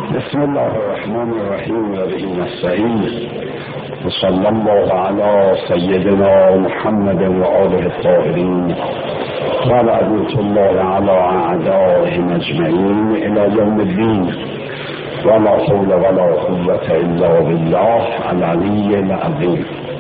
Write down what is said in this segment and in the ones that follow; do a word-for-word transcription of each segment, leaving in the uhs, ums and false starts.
بسم الله الرحمن الرحیم و به نستعین و صلی الله علی سیدنا محمد و آله الطاهرین و لعنة الله علی اعدائهم اجمعین الی یوم الدین و لا حول ولا قوة الا بالله العلی العظیم.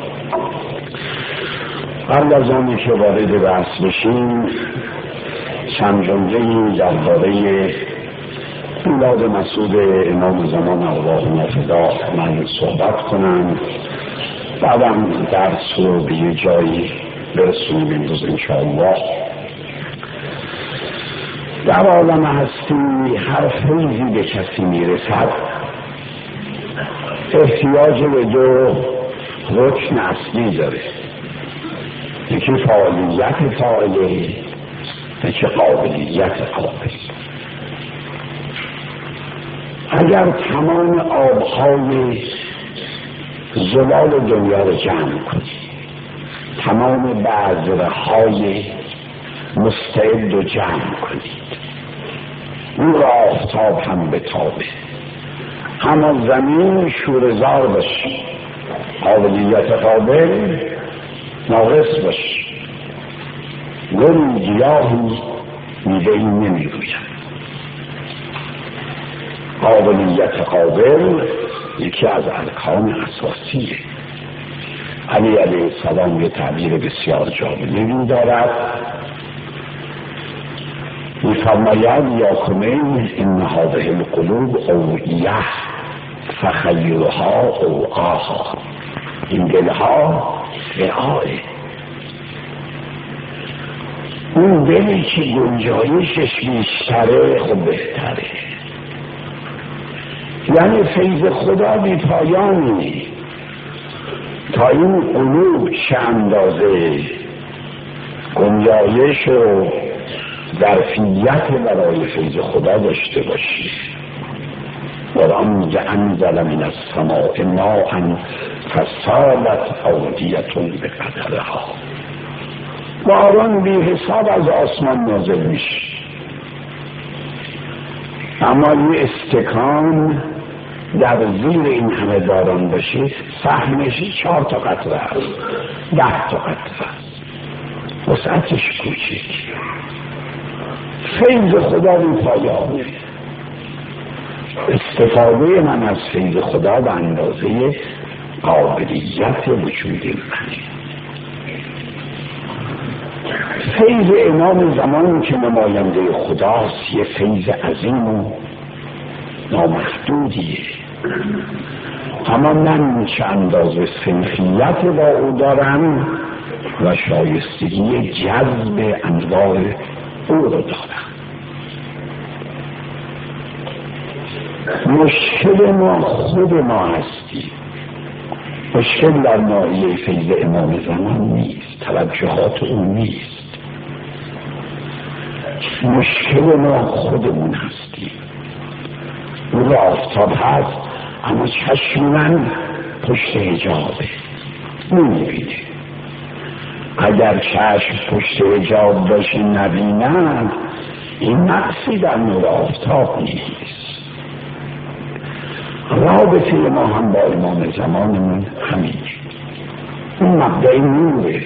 قبل از آنی که وارد بحث بشیم چند جمله‌ای درباره میلاد مسعود امام زمان ارواح فدا من صحبت کنم، بعدم درس رو به یه جایی برسونیم امروز انشاءالله. در عالم هستی هر فیضی به کسی میرسد احتیاج به دو رکن اصلی داره، یکی فعالیت فاعله، یکی قابلیت قابل. اگر تمام آبهای زلال دنیا رو جمع کنید، تمام بذرهای مستعد رو جمع کنید، نور آفتاب هم بتابه، اما زمین شوره‌زار باشه، قابلیت قابل ناقص باشه، گل گیاهی میوه‌ای نمیروید. قابلیت قابل یکی از ارکان اساسیه. علی علیه السلام یه تعبیر بسیار جالبی دارد، می‌فرماید یا کمین ان هذه القلوب اوعیه فخیرها اوعاها، این دلها وعاء، اون دلی که گنجایشش بیشتره خب بهتره. یعنی فیض خدا بی پایانی، تا این قلوب چه اندازه گنجایش و ظرفیت برای فیض خدا داشته باشی. قرآن انزل من السماء ماء فسالت اودیة بقدرها، باران بی حساب از آسمان نازل میشه، اما یه استکان در زیر این همه باران باشه سهمش چهار تا قطره هست، ده تا قطره هست، وسعتش کوچیک. فیض خدا بی پایانه. استفاده من از فیض خدا به اندازه قابلیت وجود منه. فیض امام زمان که نماینده خداست یه فیض عظیم و نامحدودیه، اما من چه اندازه سنخیت با او دارم و شایستگی جذب انوار او رو دارم. مشکل ما خود ما هستیم، مشکل در ناحیه فیض امام زمان نیست، توجهات او نیست، مشکل ما خودمون هستیم. او آفتاب هست اما چشم من پشت حجابه، نمیبینه. اگر چشم پشت حجاب باشه نبینم، این نقصی در نور آفتاب نیست. رابطه ما هم با امام زمانمون همینه، اون مبدأ نوره.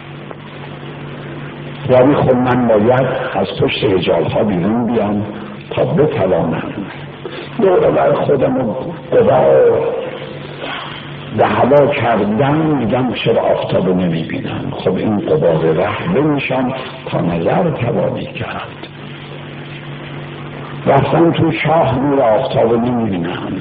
یعنی خب من باید از پشت حجاب ها بیرون بیام تا بتوانم دوره بر خودم رو قبار به هوا کردم، میگم چرا آفتاب رو نمیبینم. خب این قبار ره بمیشم تا نظر توانی کرد. رفتم تو شاه نور آفتاب رو نمیبینم.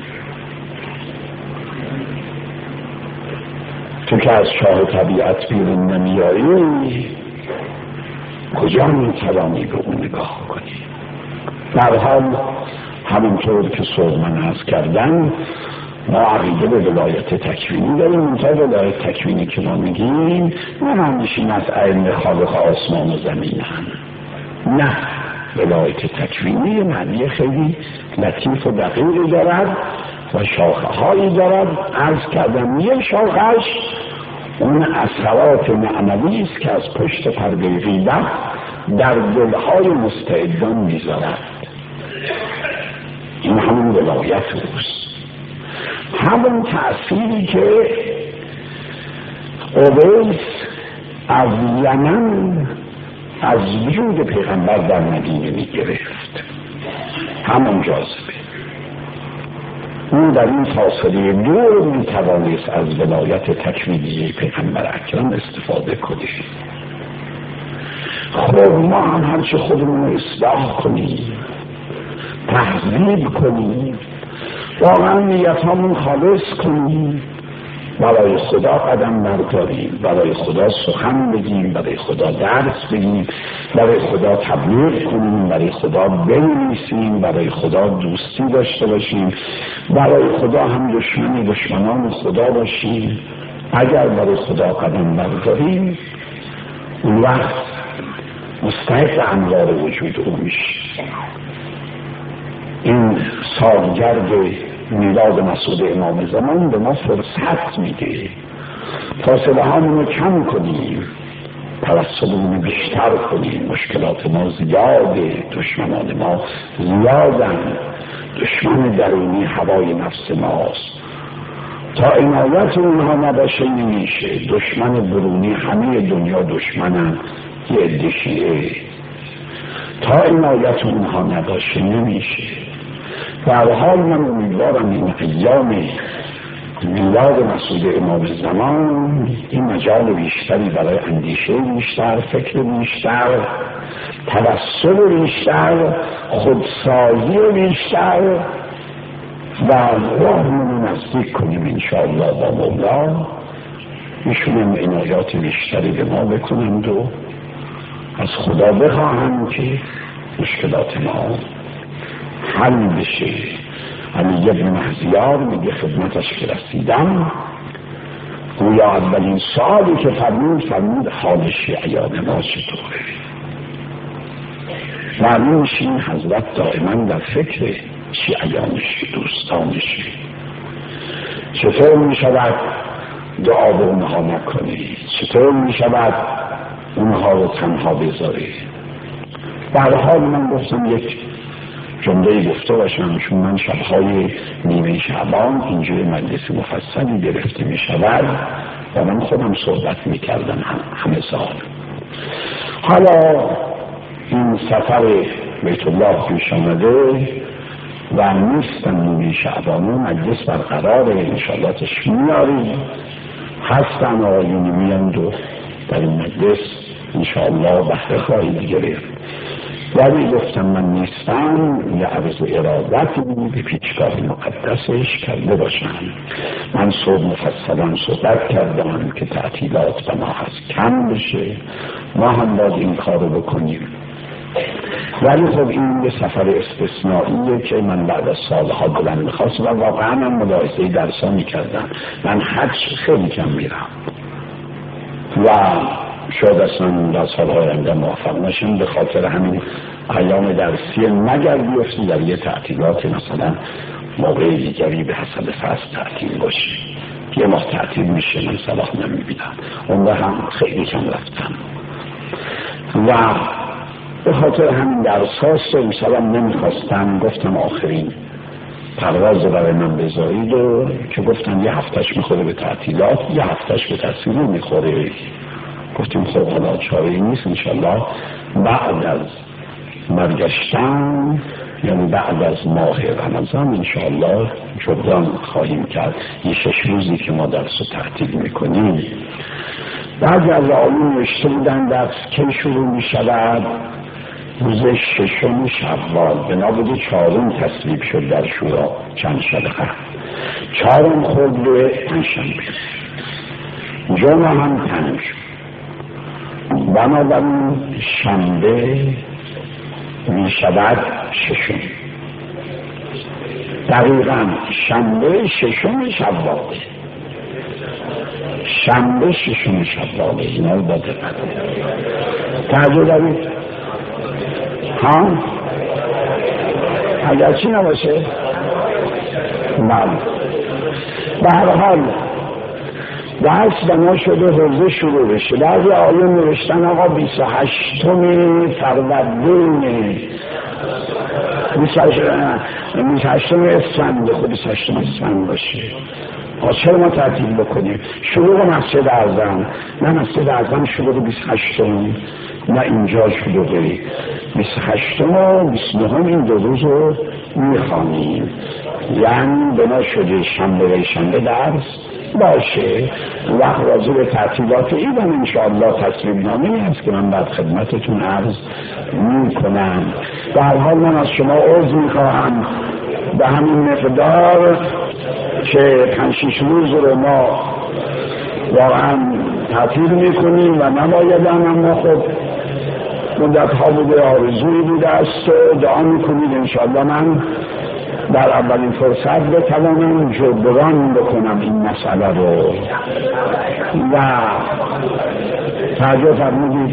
تو که از شاه طبیعت بیرون نمیایی کجا میتوانی به اون نگاه کنی؟ در حال همونطور که صحبت عرض کردن ما عقیده به ولایت تکوینی داریم. منتها ولایت تکوینی که ما میگیم نه معنیشین از علم خالق آسمان و زمین هم، نه، ولایت تکوینی معنی خیلی لطیف و دقیقی دارد و شاخه هایی دارد. عرض کردم یه شاخهش اون اثرات معنوی است که از پشت پرده غیبت در دلهای مستعدان میذارد. این همون ولایت اوست. همون تأثیری که اویس از یمن از وجود پیغمبر در مدینه می گرفت، همون جاذبه. اون در این فاصله دور می توانست از ولایت تکوینی پیغمبر اکرم استفاده کنه. خب ما هم هرچه خودمون رو اصلاح کنیم، تهذیب کنیم، واقعا نیت همون خالص کنیم، برای خدا قدم برداریم، برای خدا سخن بگیم، برای خدا درس بگیم، برای خدا تبلیغ کنیم، برای خدا بنویسیم، برای خدا دوستی داشته باشیم، برای خدا هم دشمن دشمنان خدا باشیم. اگر برای خدا قدم برداریم اون وقت مستحق انوار وجود او میشه. این سالگرد میلاد مسعود امام زمان به ما فرصت میده فاصله هامون رو کم کنیم، توسلمون رو بیشتر کنیم. مشکلات ما زیاده، دشمنان ما زیادن، دشمن درونی هوای نفس ماست. تا عنایت اونها نباشه نمیشه. دشمن برونی همه دنیا دشمنن، یه عده شیعه. تا عنایت اونها نباشه نمیشه. در حال من امیدوارم این ایام میلاد مسعود امام زمان این مجال بیشتری برای اندیشه بیشتر، فکر بیشتر، توسل بیشتر، خودسازی بیشتر و راهمون نزدیک کنیم انشاءالله با مولا. میشونم عنایات بیشتری به ما بکنند و از خدا بخواهم که مشکلات ما حل بشه. علی ابن مهزیار میگه خدمتش که رسیدم گویا اولین سالی که فرمود فرمود حال شیعیان ما چطوره. معلوم میشه این حضرت دائما در فکر شیعیانش، دوستانش. چطور میشود دعا به اونها نکنی؟ چطور میشود اونها رو تنها بذاری؟ در حال من گفتم یک جمله گفته باشم، چون من شبهای نیمه شعبان اینجور مجلس مفصلی گرفته می شود و من خودم صحبت می کردم هم همه سال. حالا این سفر بیت الله پیش آمده و نیستم نیمه شعبان و مجلس برقراره، انشاءالله تشکیل میاریم، هستن آقایونی میاند و در این مجلس انشاءالله بهره خواهید گرفت. ولی گفتم من نیستم یه عرض ارادتی به پیشگاه مقدسش کرده باشم. من صبح مفصلا صحبت کردم که تعطیلات به ما هست کم بشه، ما هم باید این کار رو بکنیم. ولی خب این یه سفر استثنائیه که من بعد از سالها دلم میخواست و واقعا من ملاحظه درسا میکردم. من حج خیلی کم میرم و شاید اصلا در سالهای آینده موفق نشم، به خاطر همین ایام درسی مگر بیفتی در یه تعطیلات مثلا موقع دیگری به حسب فصل تعطیل باشه. یه ماه تعطیل میشه من صلاح نمیبینم، اون هم خیلی کم رفتم و به خاطر همین درس هاست و مثلا نمیخواستم. گفتم آخرین پرواز برای من بذارید و که گفتم یه هفتش میخوره به تعطیلات، یه هفتش به تحصیل میخوره. گفتیم خب حالا چاره‌ای نیست، انشالله بعد از برگشتن یعنی بعد از ماه رمضان انشالله جبران خواهیم کرد. یه شش روزی که ما درس رو تعطیل میکنیم. بعد از آیون نوشته بودن درس که شروع میشود روز ششم شوال، بنابراین چهارم تصویب شد در شورا چند شدقه، چهارم خود رو پنجشنبه، جمعه هم تنم شد. بنابراین شنبه می شود ششم، دقیقا شنبه ششم شواله، شنبه ششم شواله. اینا رو با دقت توجه دارید ها؟ اگر چی نباشه بله. به هر حال درس بنا شده حوزه شروع بشه. بعضی آیون نوشتن آقا بیست و هشتم فروردین بیست و هشتم اسفند خود بیست و هشتم اسفند باشه. چرا ما تعطیل بکنیم؟ شروع مسجد اعظم، نه مسجد اعظم شروع بیست و هشتم، نه اینجا شروع بیست و هشتم و بیست و نهم این دو روز رو میخوانیم. یعنی بنا شده شنبه و شنبه درس باشه. وقت راجع به تعطیلات ایدم انشاءالله تصویب نامه‌ای هست که من بعد خدمتتون عرض میکنم. در حال من از شما عرض میخواهم به همین مقدار که پنج شش روز رو ما واقعا تعطیل میکنیم و نباید، اما خب مدت ها بوده، آرزویی بوده است و دعا میکنید انشاءالله من در اولین فرصت بتوانم جبران بکنم این مسئله رو. و توجه فرمودید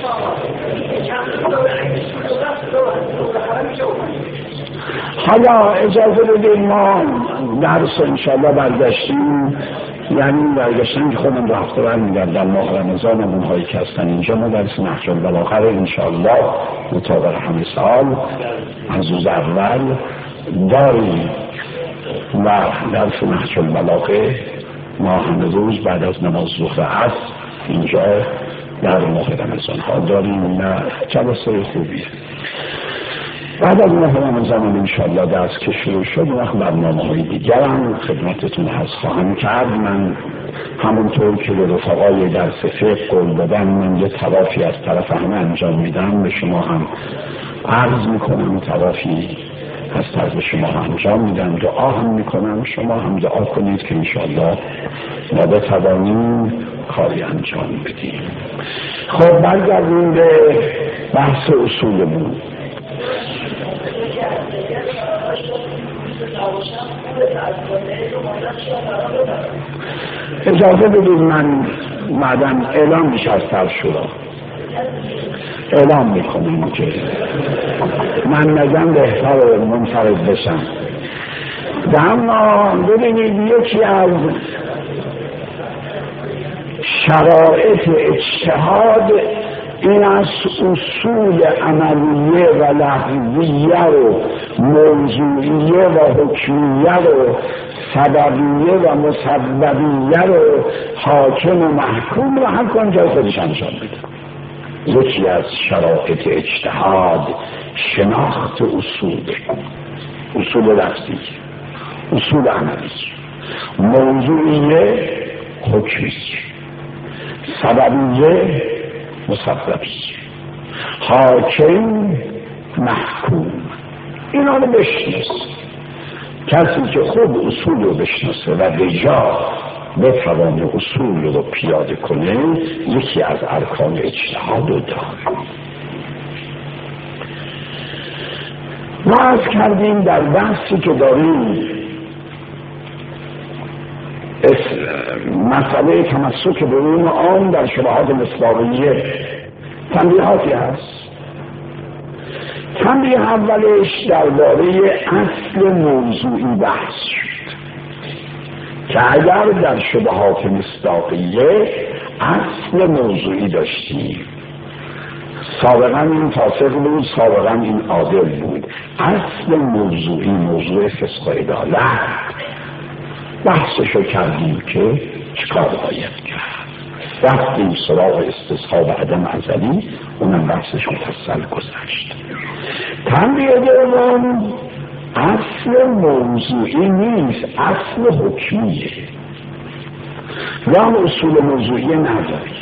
حالا اجازه بدید ما درس انشاءالله برگشتیم، یعنی برگشتن که خودم رو هفته برمیگرد در ماه رمضان و اونهایی که هستن اینجا ما درس نهج البلاغه رو انشاءالله مطابق همه سال از روز اول داریم و درس نهج البلاغه ما همه روز بعد از نماز ظهر عصر اینجا در ماه رمضان ها داریم و جلسه خوبیه. بعد از ماه رمضان انشاءالله درس که شروع شد وقت برنامه های دیگر هم خدمتتون هست خواهم کرد. من همونطور که به رفقای درس فقه قول دادم من یه طوافی از طرف همه انجام میدم، به شما هم عرض میکنم طوافی از طرف شما انجام میدم، دعا هم میکنم، شما هم دعا کنید که انشاءالله ما بتوانیم کاری انجام بدیم. خب برگردیم به بحث اصولمون. اجازه بدید من بعدم اعلام میشه از سرشورا اعلام میکنم که من نگم بهتر منفرد بشم. اما ببینید یکی از شرایط اجتهاد این از اصول عملیه و لحظیه و موضوعیه و حکمیه و سببیه و مسببیه رو حاکم و محکوم و هر کن جای خودش انجام بده. یکی از شرایط اجتهاد شناخت اصول، اصول لفظی، اصول عملی، موضوعیه، حکمی، سببیه، مسببیه، حاکم، محکوم. اینا رو بشناس. کسی که خود اصول رو بشناسه و به جا بتوانه اصول رو پیاده کنه یکی از ارکان اجتهاد رو داره. ما عرض کردیم در بحثی که داریم مسئله تمسک به علوم عام در شبهات مصداقیه تنبیهاتی هست. تنبیه اولش درباره اصل موضوعی بحث شد که اگر در شبهات مصداقیه اصل موضوعی داشتیم، سابقا این فاسق بود، سابقا این عادل بود، اصل موضوعی موضوع فسق و عدالت بحثشو کردیم که چیکار باید کرد. رفتیم سراغ استصحاب عدم ازلی، اونم بحثش مفصل گذشت. تنبیه دوم اصل موضوعی نیست، اصل حکمیه. راه اصول موضوعی نداری.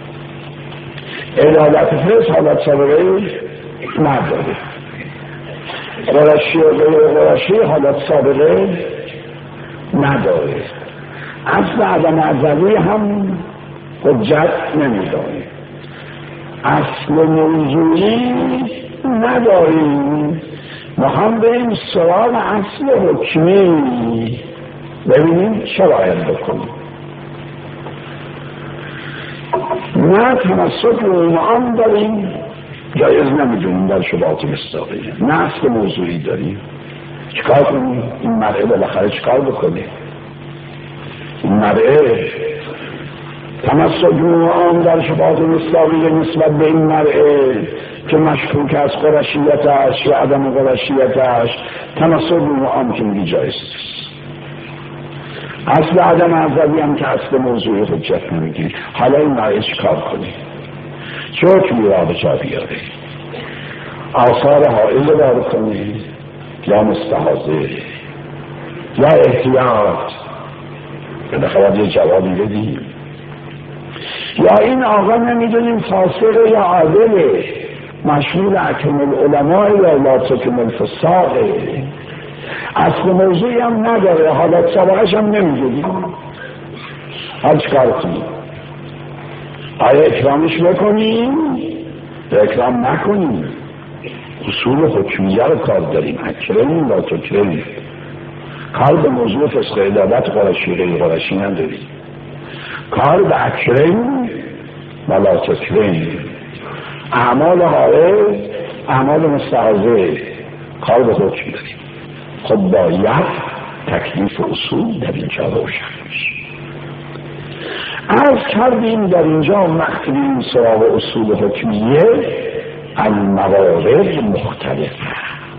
عدالت فسق حالت سابقه نداره. قرشی و غیر قرشی حالت سابقه نداره. اصل عدم ازلی هم حجت نمیداره. اصل موضوعی نداریم. ما هم بریم سراغ اصل حکمی ببینیم چه باید بکنیم. نه تمسک به علوم داریم، جایز نمیدونیم در شبهات مصداقیه. نه اصل موضوعی داریم. چیکار کنیم؟ این مرعه بالاخره چیکار بکنه؟ این مرعه تمسک به علوم در شبهات مصداقیه نسبت به این مرعه که مشکوک از قرشیتش یا عدم قرشیتش تناسب رو عام که میگی جایز نیست. اصل عدم ازلی هم که اصل موضوع حجت نمیگی. حالا این نایه چی کار کنی؟ چه حکمی را به جا بیاره؟ آثار حائل رو کنی یا مستحاضه یا احتیاط؟ بالاخره یه جوابی بدیم. یا این آقا نمیدونیم فاسقه یا عادله، مشمول اکمل العلماء یا لا تکمل فساقه، اصل موضوعی هم نداره، حالت سابقش هم نمیدونیم. حال چکار کنیم؟ آیا اکرامش بکنیم یا اکرام نکنیم؟ اصول حکمیه رو کار داریم. اکرمیم لا تکرمیم. کار به موضوع فسق عدالت قرشی غیر قرشی نداریم. کار به اکرم و لا تکرم، اعمال حائل اعمال مستحاضه، کار به حکم داریم. خب باید تکلیف اصول در اینجا روشن بشه. عرض کردیم در اینجا مختلیم سراغ اصول حکمیه الموارد مختلفه.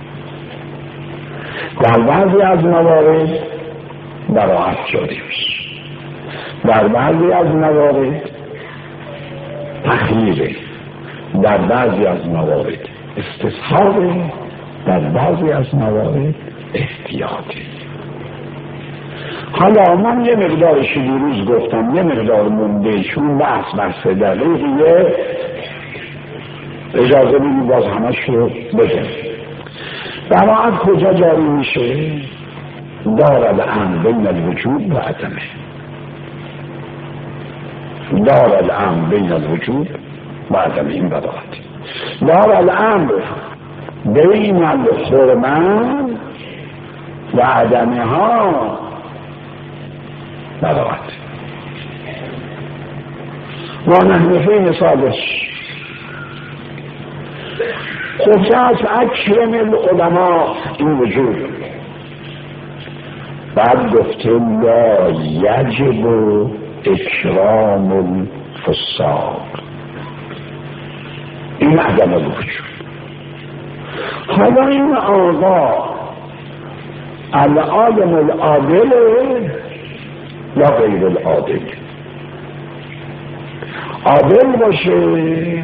در بعضی از موارد براحت جاری میشه، در بعضی از موارد تخییره، در بعضی از موارد استصحابه، در بعضی از موارد احتیاطه. حالا من یه مقدارش دیروز گفتم، یه مقدار مونده چون بحث بحث دقیقیه، اجازه بدید باز همش رو بگم. براحت کجا جاری میشه؟ دارد امر بین الوجود و عدمه، دارد امر بین الوجود و عدمه. این براحت دارد امر بین الحرمه و عدمه ها براحت. و نحنفه مثالش خصوص اکرم العلماء این وجود. بعد گفته لا یجب اکرام الفساق، این عدم الوجود. حالا این آقا العالم العادل یا غیر العادل؟ عادل باشه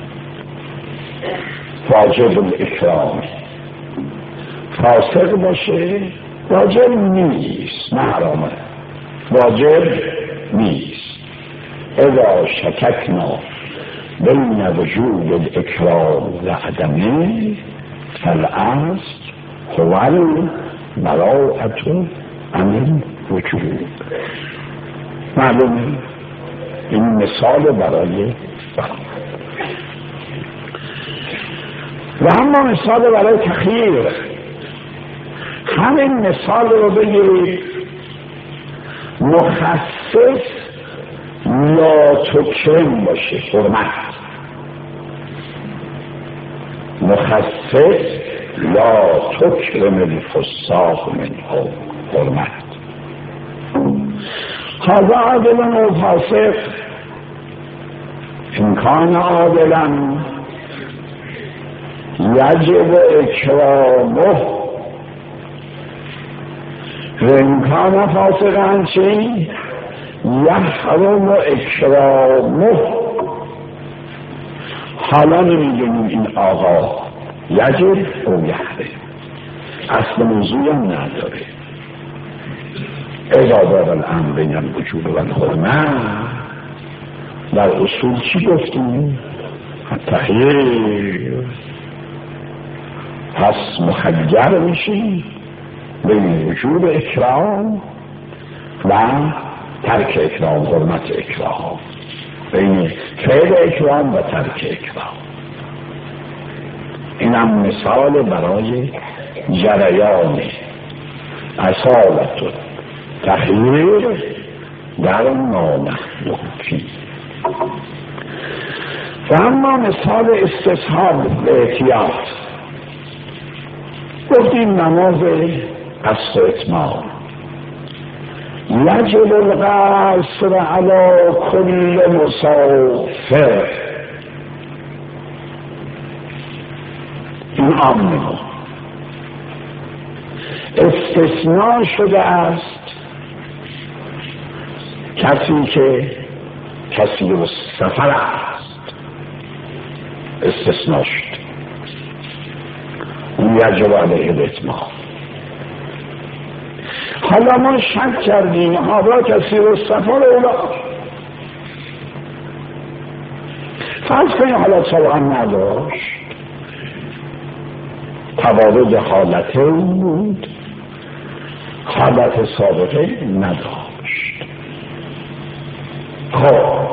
واجب الاکرام، فاسق باشه واجب نیست، نه حرامه، واجب نیست. اذا شککنا بین وجود الاکرام و عدمه فالاصل هو البراءة عن الوجود. معلومه؟ این مثال برای برای و اما مثال برای تخییر. همین مثال رو بگیرید، مخصص لا تکرم باشه، حرمت. مخصص لا تکرم الفساق منه، حرمت. هذا عادلا و فاسق، امکان عادلا یجب اکرامه و امکان فاسقا چی؟ یحرم اکرامه. حالا نمیدونیم این آقا یجب و یحرم، اصل موضوع هم نداره. اذا دار الامر بین الوجود و الحرمه، در اصول چی گفتیم؟ تخییر. پس مخیر میشی بین وجود اکرام و ترک اکرام، حرمت اکرام، بین فعل اکرام و ترک اکرام. اینم مثال برای جریان اصالت تخییر در نامحلوکی. و اما مثال استصحاب به احتیاط، گفتیم نماز قصد و اتمام یجب القصر علی کل مسافر. عام نمون. استثناء شده است کسی که کسی و سفر است، استثناء شد، اون یجب علیه الاتمام. حالا ما شک کردیم حالا کسی و سفر اولا فرض کنیم حالا سابقا نداشت، توارد حالته اون بود، حالت سابقه نداشت. خب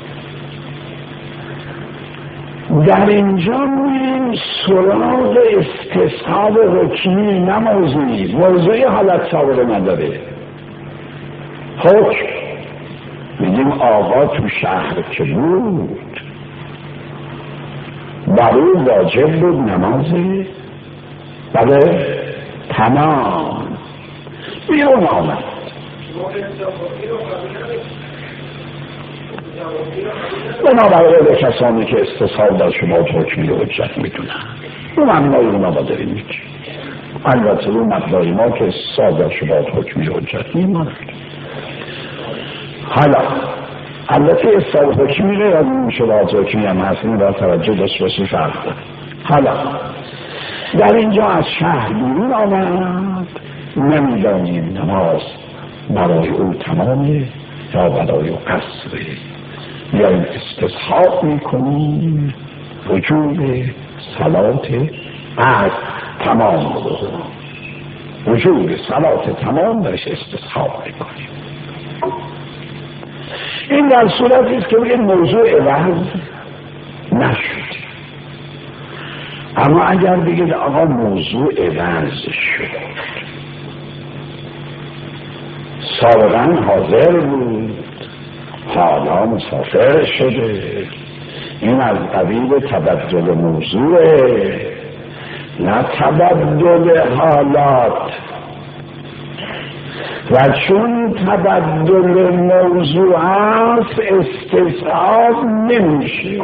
در اینجا میریم سراغ استصحاب حکمی، نه موضوعی. موضوعی حالت سابقه نداره. حکم میگیم آقا تو شهر که بود بر او واجب بود نماز بله تمام بیرون آمد. بنابراین کسانی که استصحاب در شما حکمی رو حجت میدونن رو معنای اونا با داریم میگیم. البته رو مقداری ما که استصحاب در شما حکمی رو حجت میدونن. حالا البته استصحاب حکمی رو از این شبهات حکمی هم هست، این باید توجه داشته باشی فرق داره. حالا در اینجا از شهر بیرون آمد، نمیدانیم نماز برای او تمامه یا برای او قصره، یا این استصحاب میکنیم وجود صلات از تمام رو، وجود صلات تمام درش استصحاب میکنیم. این در صورتی است که بگید موضوع عوض نشد. اما اگر بگید آقا موضوع عوض شد، سابقا حاضر بود حالا مسافر شده، این از قبیل تبدل موضوعه نه تبدل حالات. و چون تبدل موضوع است استصحاب نمیشه.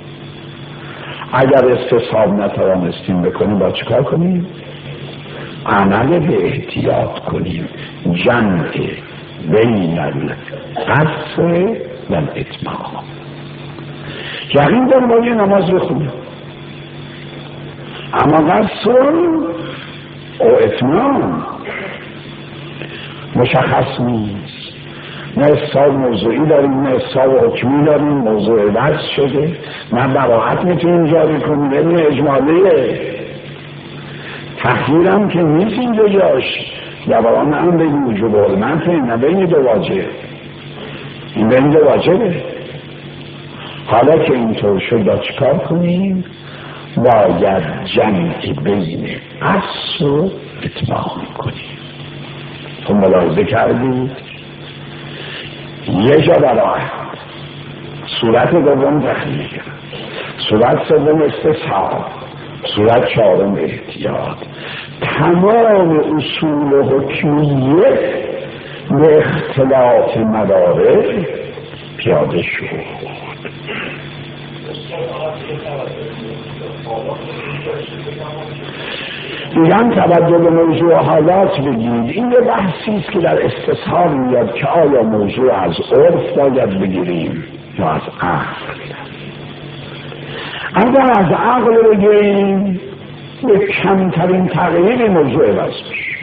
اگر استصحاب نتوانستیم بکنیم با چیکار کنیم؟ عمل به احتیاط کنیم، جمع بین القصر و الاتمام. یقین دارم باید نماز بخونیم، اما قصر و اتمام مشخص نیست. نه استصحاب موضوعی داریم، نه استصحاب حکمی داریم، موضوع بحث شده، نه براحت میتونیم جاری کنیم، نه اجمالیه. تحقیر هم که نیست اینجا جاش، دواران هم بگیم وجوب حرمت، نه بین دو واجب، این بین دو واجبه. حالا که اینطور شد با چکار کنیم؟ باید جمعی بین قصر و اتمام کنیم. تو ملاحظه کردید یه جا براحت، صورت دوم تحلیل، صورت سوم استصحاب، صورت چهارم احتیاط. تمام اصول حکمیه به اختلاف مدارک پیاده شد. میگن تبدل موضوع حالات بگیرید. این یه بحثی است که در استصحاب میاد که آیا موضوع از عرف باید بگیریم یا از عقل. اگر از عقل بگیریم به کمترین تغییر موضوع عوض میشه،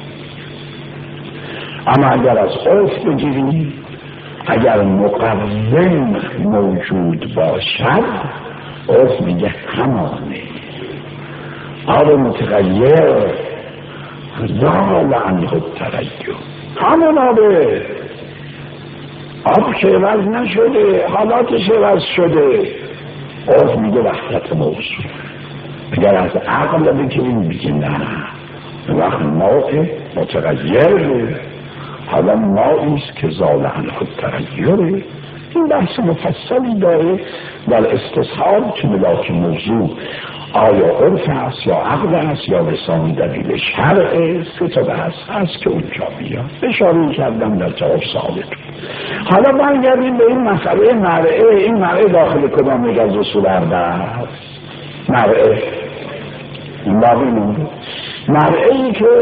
اما اگر از عرف بگیریم اگر مقوم موجود باشد عرف میگه همانه. آب متغیر زال عنه التغیر، همون آبه، آب که عوض نشده حالاتش عوض شده. عرف میگه وحدت موضوع. اگر از عقل بگیریم بگیم نه، وقت ماء متغیر بود، حالا ماییست که زال عنه التغیره. این بحث مفصلی داره در استصحاب که ملاک موضوع آیا عرف هست یا عقل هست یا لسانی دلیل شرعه. سه تا بحث هست که اونجا بیاد. اشاره کردم در جواب سوالتون. حالا برگردیم به این مسئله مرعه. این مرعه داخل کدام یک از اصول اربعه هست؟ مرعه این باقی مونده. مرئی که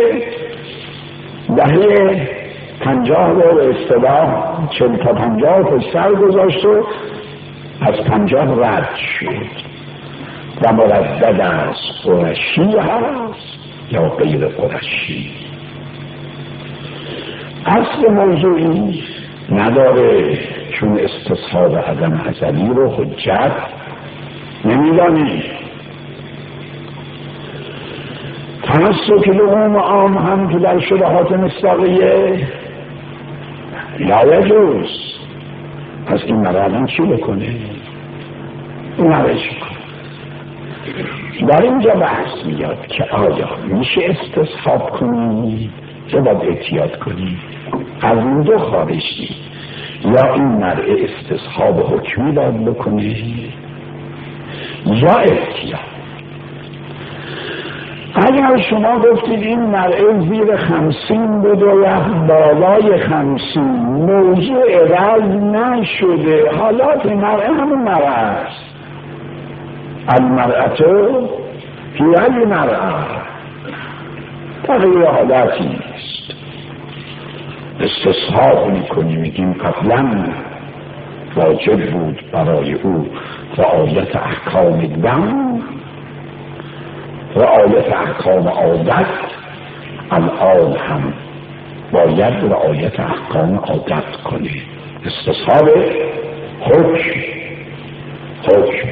دهه پنجاه رو به اصطلاح چل تا پنجاه پشت سر گذاشت و از پنجاه رد شد و مردد است، قرشی هست یا غیر قرشی. اصل موضوعی نداره، چون استصحاب عدم ازلی رو حجت نمیدانی. تمسک لحوم عام هم که در شبهات مصداقیه لا یجوز. پس این مرحله چی بکنه؟ این مرحله چی کنه؟ در اینجا بحث میاد که آیا میشه استصحاب کنی یا باید احتیاط کنی؟ از این دو خارجی، یا این مرء استصحاب حکمی باید بکنه یا احتیاط. اگر شما گفتید این مرء زیر خمسین بود و یا بالای خمسین، موضوع رد نشده، حالات مرء همون مرء است. المرأة فی المرأة تغییر حالاتی است. استصحاب میکنی، میگیم قبلا واجب بود برای او رعایت احکام دم، رعایت احکام عادت، الان هم باید رعایت احکام عادت کنی. استصحاب حکم حکم.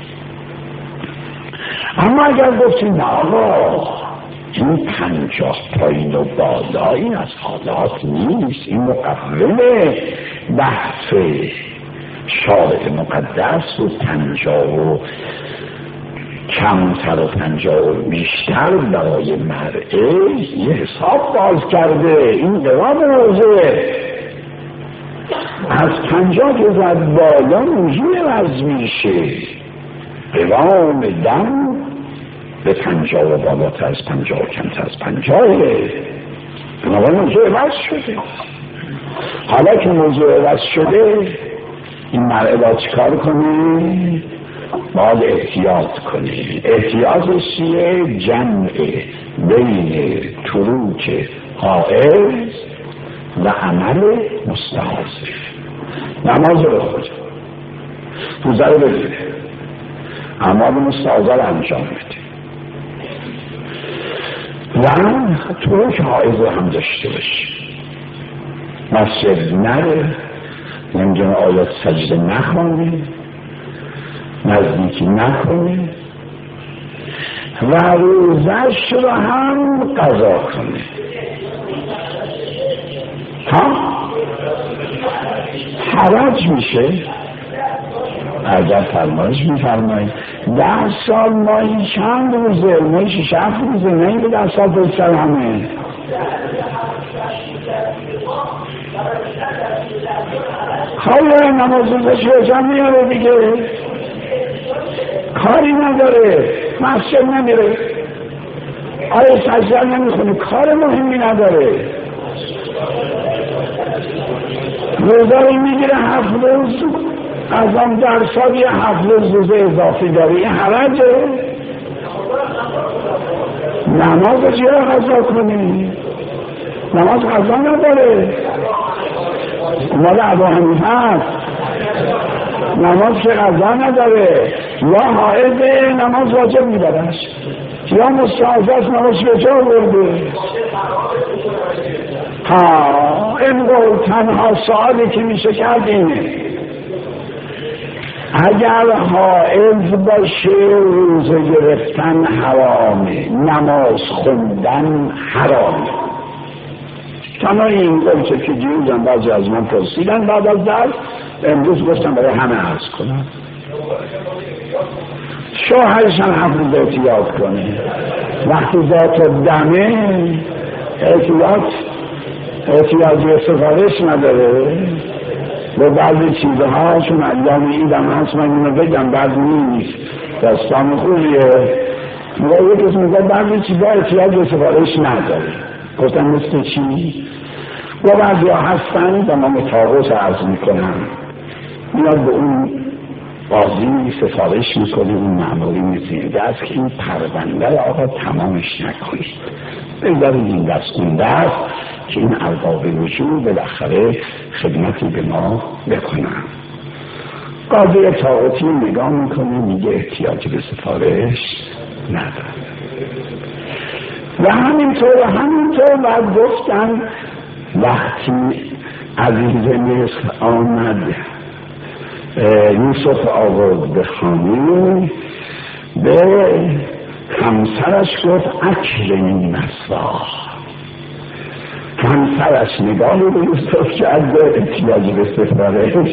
اما اگر گفتی نه آقا این پنجاه پایین و بالا این از حالات نیست، این مقومه بحث شارع مقدس و پنجاه و کمتر و پنجاه و بیشتر برای مرئه یه حساب باز کرده. این دوام موضوعه. از پنجاه که زد بالا موضوع عوض میشه. قوام دم به پنجاه و بالاتر از پنجاه و کمتر از پنجاهه. بنابراین موضوع عوض شده. حالا که موضوع عوض شده این مرئه باید چیکار کنه؟ باید احتیاط کنه. احتیاطش چیه؟ جمع بین تروک حائز و عمل مستحاضر. نماز رو بخوره، روزه رو بگیره، اعمال مستحاضر انجام بده و تروک حائز رو هم داشته باشه. مسجد نره، نمیدونه آیات سجده نخوانه، نزدیکی نکنه و روزش رو هم قضا کنه. ها؟ حرج میشه. اگر فرمایش میفرمایید ده سال مایی چند روزه؟ مایی شش هفت روزه، نه به ده سال بسر همه. خواهی نماز روزش رو جمع میاره دیگه، کاری نداره، مسجد نمیره، آیا سجده نمیخونه، کار مهمی نداره. روزه رو میگیره هفت روز، از آن در سال یه هفت روز روزه اضافی داره. این حرجه؟ نماز رو چرا قضا کنی؟ نماز قضا نداره. مال ابو حنیفه هست، نماز که قضا نداره. یا حائض نماز واجب میبرش، یا مستحاضر نماز به جا برده. ها این قول تنها سوالی که میشه کرد اینه، اگر حائض باشه روزه گرفتن حرامه، نماز خوندن حرامه. تنها این قول که که دیروزم بعضی از من پرسیدن بعد از درس، امروز گفتم برای همه عرض کنم. شوهرش هم حفظ احتیاط کنه، وقتی ذات دمه احتیاط احتیاجی سفارش نداره. و بعضی چیزها چون ایام ایدم هست من اینو بگم بعد نیست داستان خوبیه. میگه یک اسم میگه بعضی چیزها احتیاج سفارش نداره. گفتم مثل چی؟ و بعضی ها هستن و ما متاقص عرض میکنم، میاد به اون قاضی سفارش میکنه اون مأمورین زیر است که این پرونده آقا تمامش نکنید، بذارید این دست اون دست که این ارباب رجوع بالاخره خدمتی به ما بکنن. قاضی اطاعتی نگاه میکنه میگه احتیاج به سفارش نداره. و همینطور همینطور بعد گفتن وقتی عزیز مصر آمد یوسف آورد به خانه، به همسرش گفت اکرمی مثواه. همسرش نگاه به یوسف کرد احتیاج به سفارش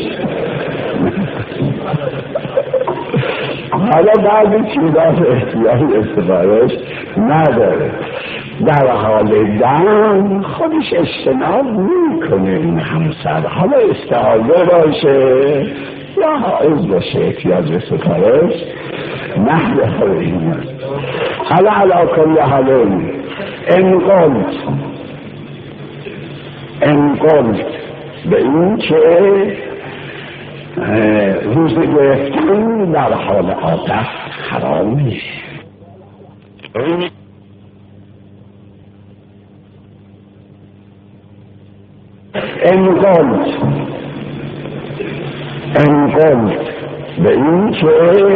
حالا بعضی چیزا احتیاج به سفارش نداره، در حال دم خودش اجتناب میکنه این همسر، حالا استعاده باشه یا حائض باشه احتیاج به سفارش نداره. حالا علا کل حالون ان قلت ان قلت به این که روز گرفتن در حال عادت حرامی. ان قلت ان قلت به این که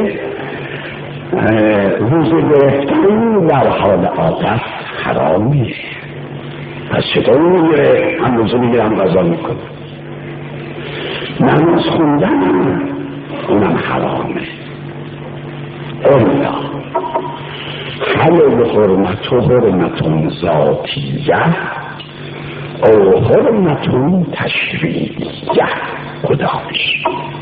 روز گرفتن در حال عادت حرامی، پس چطور میگیره؟ هم روزه میگیرم غذا میکنه. نماز خوندن اونم حرامه. الا حلل حرمت و حرمتون ذاتیه او حرمتون تشریعیه. کدامش؟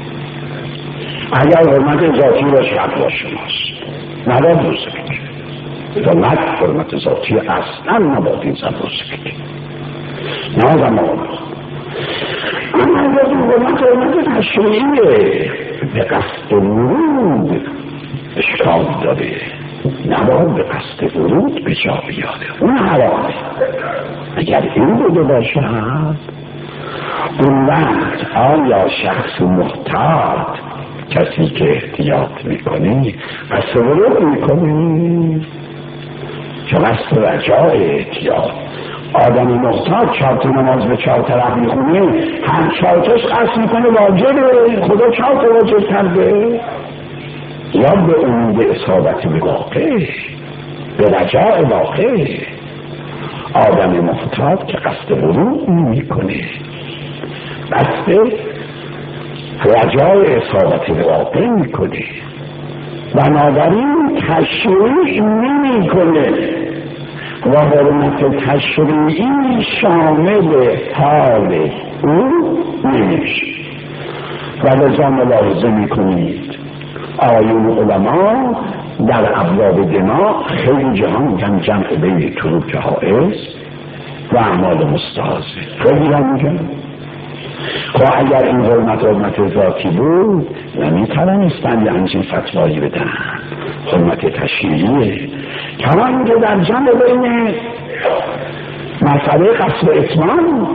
اگر حرمت ذاتی را شرط با شماست نباید روزه بگیره، حرمت حرمت ذاتی اصلا نباید این زن روزه بگیره. نمازم آقا اما اگر این حرمت حرمت تشریعیه به قصد ورود اشکال داره، نباید به قصد ورود به جا بیاده، اون حرامه. اگر این بوده باشد اون وقت آیا شخص محتاط کسی که احتیاط میکنی قصد ورود میکنی که قصد رجاء احتیاط. آدم محتاط چهار نماز به چهار طرف میخونه، هم چهارتاش قصد میکنه واجبه، خدا چهار تا واجب کرده، یا به امید اصابت به واقع به رجاء واقع. آدم محتاط که قصد ورود نمیکنه، قصد رجاء اصابت به واقع میکنه، بنابراین تشریع نمیکنه و حرمت تشریعی شامل حال او نمیشه. و لذا ملاحظه میکنید آیون علما در ابواب دماغ خیلی جهان میگن جمع بین تروک حائز و اعمال مستحاضه، خیلی هم میگن خب اگر این حرمت حرمت ذاتی بود نمیتوانستند همچین فتوایی بدن، حرمت تشریعیه. کمان که در جمع بین مسئله قصد اتمام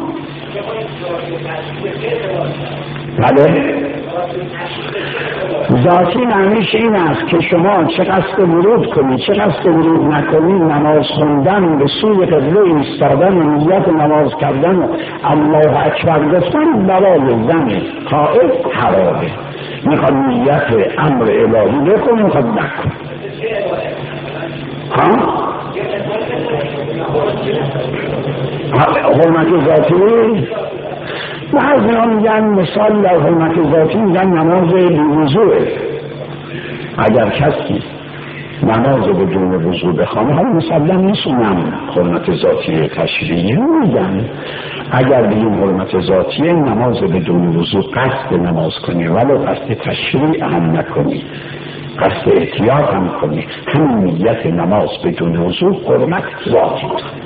بله ذاتی معنیش این است که شما چه قصد ورود کنید چه قصد ورود نکنید، نماز خوندن به سوی قبله ایستادن و نیت نماز کردن و الله اکبر گفتن برای زن حائض حرامه. میخواد نیت امر الهی بکنه، میخواد نکنه. ها؟ حرمت ذاتی بعضی ها میگن مثال در حرمت ذاتی میگن نماز بی‌وضوئه. اگر کسی نماز بدون وضو بخوانه حالا مسلم نیستونم حرمت ذاتی تشریعی میگن اگر بگیم حرمت ذاتی نماز بدون وضو قصد نماز کنی ولو قصد تشریع هم نکنی، قصد احتیاط هم کنی، همین نیت نماز بدون وضو حرمت ذاتی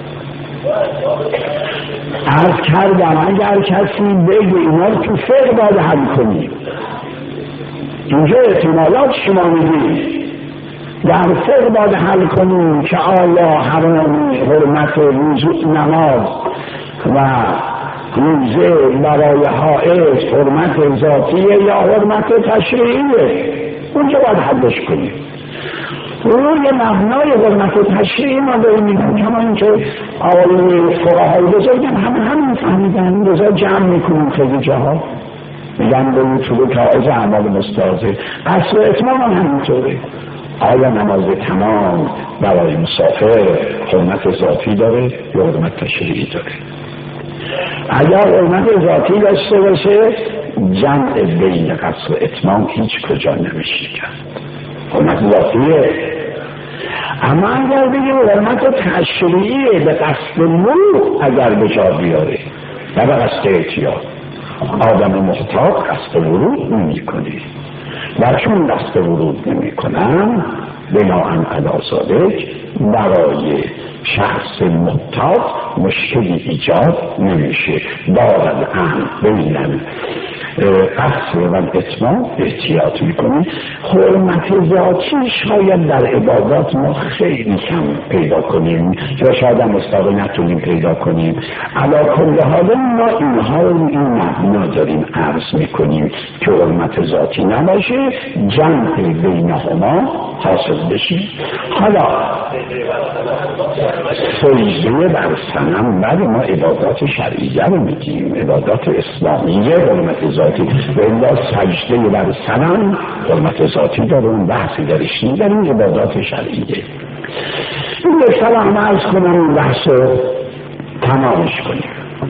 عرض کردم. اگر کسی بگه اینا رو تو فقه باید حل کنی، اینجا احتمالات شما میگید در فقه باید حل کنیم که آیا حرام حرمت وضو نماز و روزه برای حائط حرمت ذاتیه یا حرمت تشریعیه، اونجا باید حلش کنیم. روی مبنای حرمت تشریعی ما داریم میگم، کما اینکه آقای فقهای بزرگم همه همین فهمیدن، بزرگ جمع میکنیم خیلی جاها میگن به اون طور که از اعمال مستحضر قصر اتمام هم همینطوره. آیا نماز تمام برای مسافر حرمت ذاتی داره یا حرمت تشریعی داره؟ اگر حرمت ذاتی داشته باشه جمع بین قصر و اتمام هیچ کجا نمیشه کرد، حرمت ذاتیه. اما اگر بگیم حرمت تشریعی به قصد مرور اگر به جا بیاره و به قصد احتیاط، آدم محتاط قصد ورود نمی کنی و چون قصد ورود نمی کنم بناهن علی ذالک برای شخص محتاط مشکلی ایجاد نمیشه. دارد هم بینن قصد و اتمام احتیاط میکنی. حرمت ذاتی شاید در عبادات ما خیلی کم پیدا کنیم یا شاید هم مستقل نتونیم پیدا کنیم. علی کل حال ما اینها رو این مبنا داریم عرض میکنیم که حرمت ذاتی نباشه، جمع بینهما حاصل بشه. حالا سجده بر صنم، بله ما عبادات شرعیه رو میگیم، عبادات اسلامیه حرمت ذاتی، به انداز سجده بر صنم حرمت ذاتی داره، اون بحثی درش نداریم، عبادات شرعیه. این به سلام عرض کنم این بحث رو تمامش کنیم.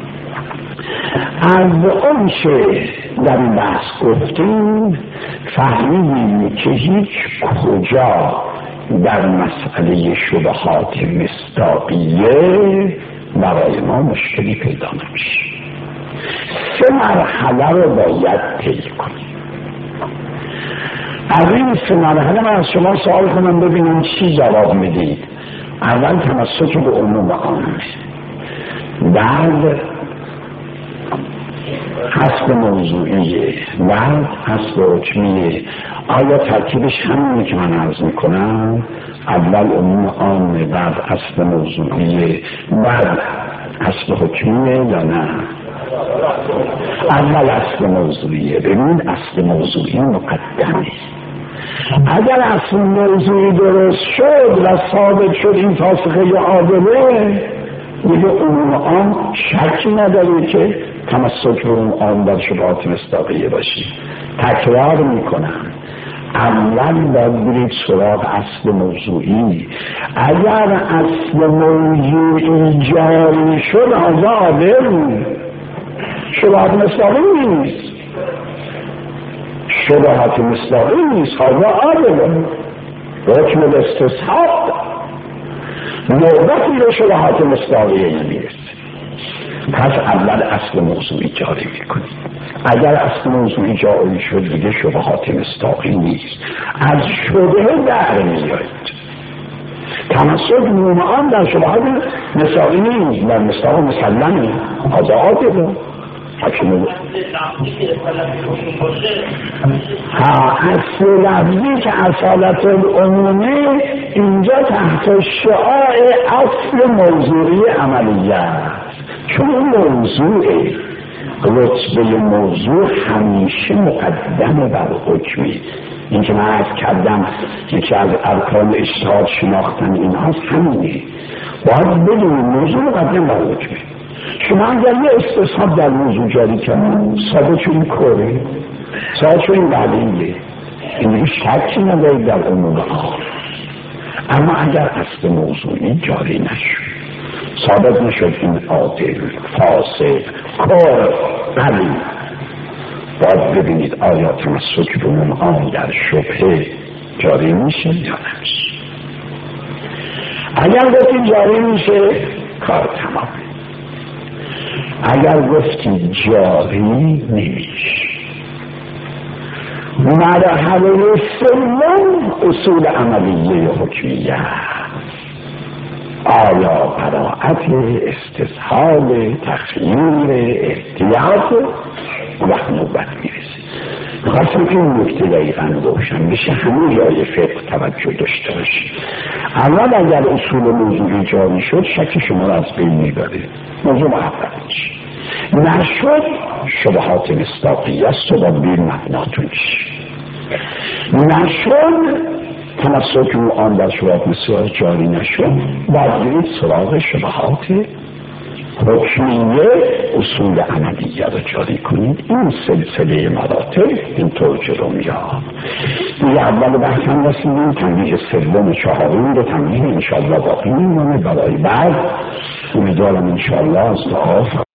از اون چه در این بحث گفتیم فهمیدیم که هیچ کجا در مسئله شبهات مصداقیه برای ما مشکلی پیدا نمیشه. سه مرحله رو باید طی کنیم. از این سه مرحله من از شما سوال کنم ببینم چی جواب میدید. اول تمسک به عموم عامه، بعد حسب موضوعیه، بعد حسب حکمیه. آیا ترکیبش همینه که من عرض میکنم؟ اول عموم عامه، بعد حسب موضوعیه، بعد حسب حکمیه یا نه؟ اول اصل موضوعیه. ببین اصل موضوعی مقدمه. اگر اصل موضوعی درست شد و ثابت شد این فاسقه یا عادله، دیگه عموم عام شکی نداره که تمسک به اون عام در شبهات مصداقیه باشی. تکرار میکنم، اول باید برید سراغ اصل موضوعی. اگر اصل موضوعی جاری شد آزا عادل، شبهات مصداقی نیست، شبهات مصداقی نیست، آزا عادل حکم الاستصحاب نوبتی به شبهات مصداقی نمیرسه. پس اول اصل موضوعی جاری میکنید. اگر اصل موضوعی جاری شد دیگه شبهات مصداقی نیست، از شبهه در میایید. تمسک نومان در شبهات مصداقی نیست، در مصداق مسلمه، آزاده ده حکم ها. اصل لفظی که اصالت العمومه اینجا تحت شعاع اصل موضوعی عملیه است، چون موضوع رتبه موضوع همیشه مقدم بر حکمی. این که من عرض کردم یکی از ارکان اجتهاد شناختن این هاست همینه، باید بدون موضوع مقدم بر حکمی. شما اگر یه استصحاب در موضوع جاری کنم ساده چون کره ساده چون بعدیه، این دیگه شکی ندارید در عموم آخر. اما اگر اصل موضوعی جاری نشد، ثابت نشد این عادل، فاسق، کار، بلی، باید ببینید آیا تمسک به اون آن در شبهه جاری میشه یا نمیشه. اگر گفتید جاری میشه کار تمامه، اگر گفتید جاری نمیشه. مرحله سوم اصول عملیه حکمیه. آیا براعت استصحاب تخییر احتیاط وقت نوبت میرسه. خواستم این نکته دقیقا روشن بشه، همه جای فقه توجه داشته باشید. اول اگر اصول موضوعی جاری شد شک شما را از بین میبره، موضوع محقق میشه. نشد شبهات مصداقی است و باید بیر مبناتون چی. نشد تمسک رو آن در شبهات مصداقی جاری نشد، باید برید سراغ شبهات حکمیه اصول عملیه رو جاری کنید. این سلسله مراتب اینطور جلو میاد. دیگه اول بحثم رسیدیم، تنبیه سوم چهارم رو تنبیه انشاءالله باقی میمونه برای بعد. امیدوارم انشاءالله از دعا